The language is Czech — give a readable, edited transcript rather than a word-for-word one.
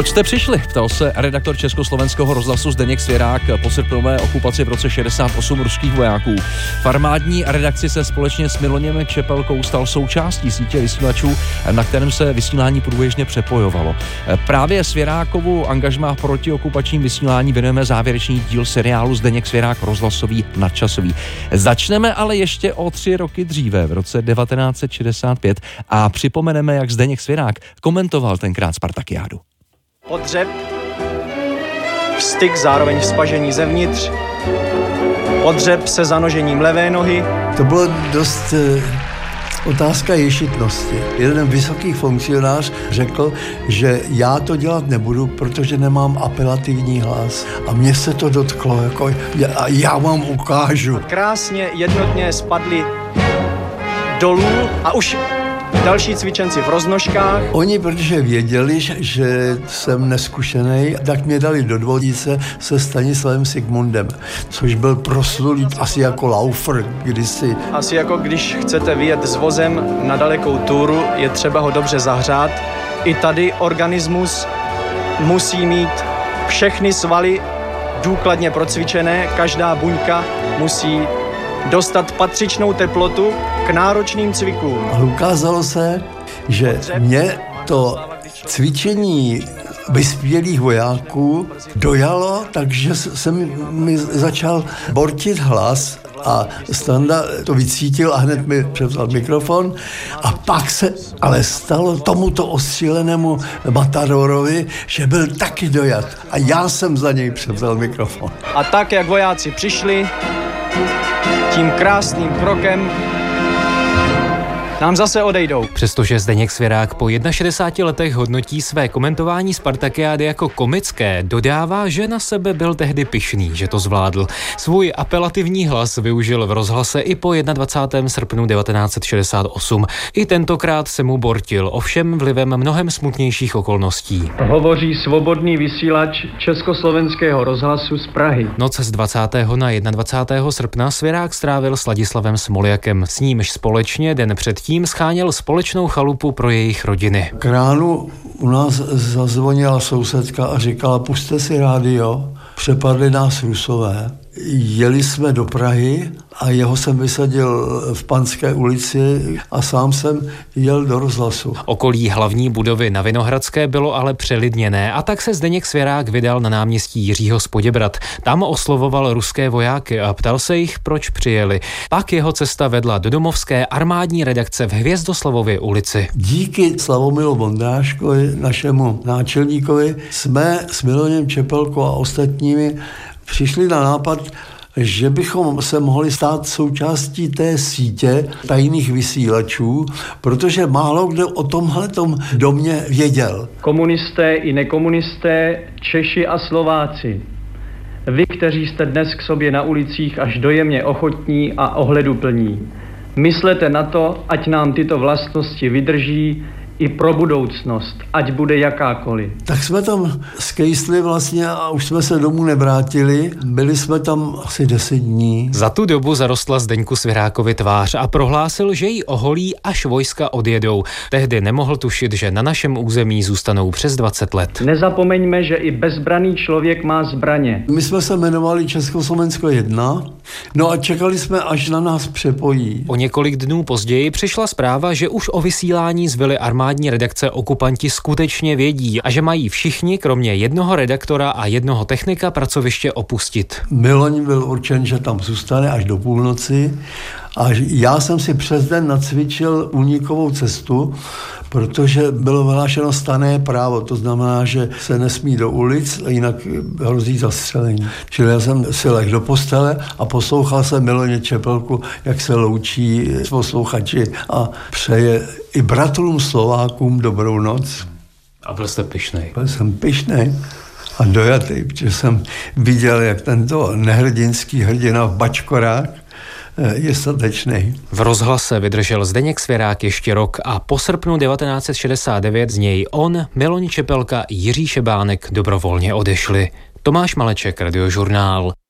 Proč jste přišli? Ptal se redaktor Československého rozhlasu Zdeněk Svěrák po srpnové okupaci v roce 68 ruských vojáků. V armádní redakci se společně s Miloněm Čepelkou stal součástí sítě vysílačů, na kterém se vysílání průběžně přepojovalo. Právě Svěrákovu angažmá proti okupačním vysílání věnujeme závěrečný díl seriálu Zdeněk Svěrák rozhlasový nadčasový. Začneme ale ještě o 3 roky dříve, v roce 1965, a připomeneme, jak Zdeněk Svěrák komentoval tenkrát Spartakiádu. Podřeb, vstyk zároveň vzpažení zevnitř, podřeb se zanožením levé nohy. To bylo dost otázka ješitnosti. Jeden vysoký funkcionář řekl, že já to dělat nebudu, protože nemám apelativní hlas. A mně se to dotklo, jako já vám ukážu. Krásně jednotně spadli dolů a už další cvičenci v roznožkách. Oni, protože věděli, že jsem neskušený, tak mě dali do dvojice se Stanislavem Sigmundem, což byl proslulý asi jako laufer kdysi. Asi jako když chcete vyjet s vozem na dalekou túru, je třeba ho dobře zahřát. I tady organismus musí mít všechny svaly důkladně procvičené, každá buňka musí dostat patřičnou teplotu k náročným cvikům. A ukázalo se, že mě to cvičení vyspělých vojáků dojalo, takže jsem mi začal bortit hlas a Standa to vycítil a hned mi převzal mikrofon a pak se ale stalo tomuto ostřílenému matadorovi, že byl taky dojat a já jsem za něj převzal mikrofon. A tak, jak vojáci přišli, tím krásným krokem nám zase odejdou. Přestože Zdeněk Svěrák po 61 letech hodnotí své komentování Spartakiády jako komické, dodává, že na sebe byl tehdy pyšný, že to zvládl. Svůj apelativní hlas využil v rozhlase i po 21. srpnu 1968. I tentokrát se mu bortil, ovšem vlivem mnohem smutnějších okolností. Hovoří svobodný vysílač Československého rozhlasu z Prahy. Noc z 20. na 21. srpna Svěrák strávil s Ladislavem Smoljakem, s nímž společně den předtím scháněl společnou chalupu pro jejich rodiny. K ránu u nás zazvonila sousedka a říkala, pusťte si rádio, přepadli nás Rusové. Jeli jsme do Prahy a jeho jsem vysadil v Panské ulici a sám jsem jel do rozhlasu. Okolí hlavní budovy na Vinohradské bylo ale přelidněné a tak se Zdeněk Svěrák vydal na náměstí Jiřího z Poděbrad. Tam oslovoval ruské vojáky a ptal se jich, proč přijeli. Pak jeho cesta vedla do domovské armádní redakce v Hvězdoslavově ulici. Díky Slavomilu Vondráškovi, našemu náčelníkovi, jsme s Miloněm Čepelkou a ostatními přišli na nápad, že bychom se mohli stát součástí té sítě tajných vysílačů, protože málo kdo o tomhletom domě věděl. Komunisté i nekomunisté, Češi a Slováci. Vy, kteří jste dnes k sobě na ulicích až dojemně ochotní a ohleduplní. Myslete na to, ať nám tyto vlastnosti vydrží i pro budoucnost, ať bude jakákoliv. Tak jsme tam skejstli vlastně a už jsme se domů nevrátili. Byli jsme tam asi 10 dní. Za tu dobu zarostla Zdeňku Svěrákovi tvář a prohlásil, že ji oholí, až vojska odjedou. Tehdy nemohl tušit, že na našem území zůstanou přes 20 let. Nezapomeňme, že i bezbraný člověk má zbraně. My jsme se jmenovali Československo 1, no a čekali jsme, až na nás přepojí. O několik dnů později přišla zpráva, že už o vysílání z vily armádní redakce okupanti skutečně vědí a že mají všichni, kromě jednoho redaktora a jednoho technika, pracoviště opustit. Miloň byl určen, že tam zůstane až do půlnoci a já jsem si přes den nacvičil únikovou cestu, protože bylo vyhlášeno stanné právo, to znamená, že se nesmí do ulic, jinak hrozí zastřelení. Čili já jsem si lehl do postele a poslouchal jsem Miloně Čepelku, jak se loučí s posluchači a přeje i bratrům Slovákům dobrou noc. A byl jste pyšnej? Byl jsem pyšnej a dojatý, protože jsem viděl, jak tento nehrdinský hrdina v bačkorách je statečný. V rozhlase vydržel Zdeněk Svěrák ještě rok a po srpnu 1969 z něj on, Miloň Čepelka i Jiří Šebánek dobrovolně odešli. Tomáš Maleček, Radiožurnál.